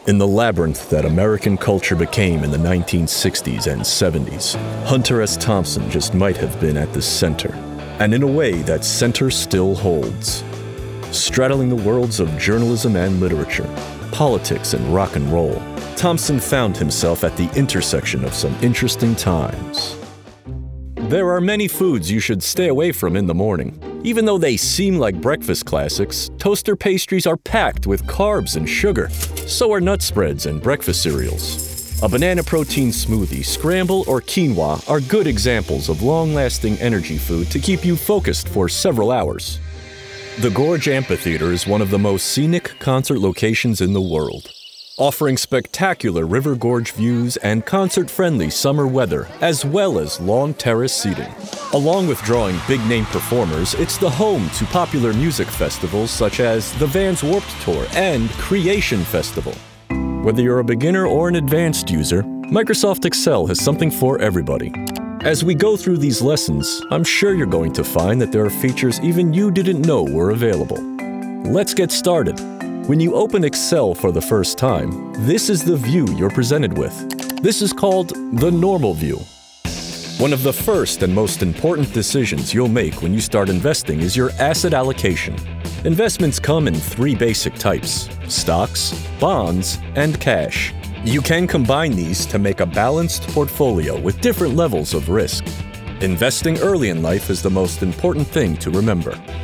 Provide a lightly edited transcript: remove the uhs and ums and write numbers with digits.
In the labyrinth that American culture became in the 1960s and 70s, Hunter S. Thompson just might have been at the center, and in a way that center still holds. Straddling the worlds of journalism and literature, politics and rock and roll, Thompson found himself at the intersection of some interesting times. There are many foods you should stay away from in the morning. Even though they seem like breakfast classics, toaster pastries are packed with carbs and sugar. So are nut spreads and breakfast cereals. A banana protein smoothie, scramble, or quinoa are good examples of long-lasting energy food to keep you focused for several hours. The Gorge Amphitheater is one of the most scenic concert locations in the world, offering spectacular river gorge views and concert-friendly summer weather, as well as long terrace seating. Along with drawing big-name performers, it's the home to popular music festivals such as the Vans Warped Tour and Creation Festival. Whether you're a beginner or an advanced user, Microsoft Excel has something for everybody. As we go through these lessons, I'm sure you're going to find that there are features even you didn't know were available. Let's get started. When you open Excel for the first time, this is the view you're presented with. This is called the normal view. One of the first and most important decisions you'll make when you start investing is your asset allocation. Investments come in three basic types: stocks, bonds, and cash. You can combine these to make a balanced portfolio with different levels of risk. Investing early in life is the most important thing to remember.